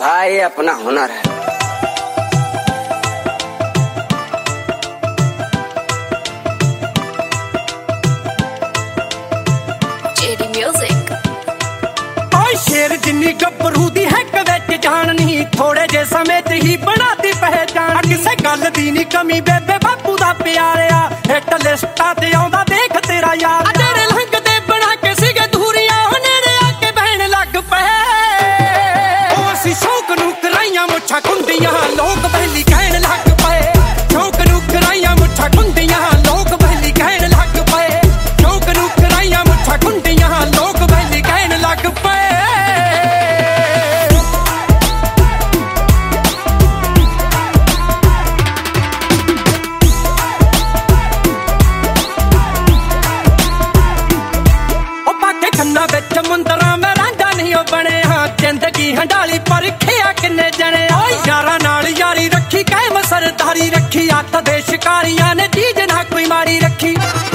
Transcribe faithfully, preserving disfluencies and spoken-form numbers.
भाई अपना हुनर है। JD music. ओए शेर जिन्नी गब्बरू दी है कवेच जान नहीं, थोड़े जे समय च ही बनाती पहचान। किसे गल दी नी कमी बेबे बापू दा प्यारिया, हिट लिस्टां ते आउंदा देख तेरा यार। तेरे लंघदे बना के सिगे धूरियां, नेड़े आके बहन लग पए। ओ असी शौक नू कराइयां मुछां कुंडियां, लोग बहली कहण लग पए। शौक नू कराइयां मुछां कुंडियां, लोग बहली कहण लग पए। शौक नू कराइयां मुछां कुंडियां, लोग बहली कहण लग पए। मुंदरा मैं रांझा नहीं बने, हाँ जिंदगी हंडाली पर खिया किन्ने जने। यारा नाल यारी रखी, कायम सरदारी रखी, अत दे शिकारियां ने चीज ना कोई मारी रखी।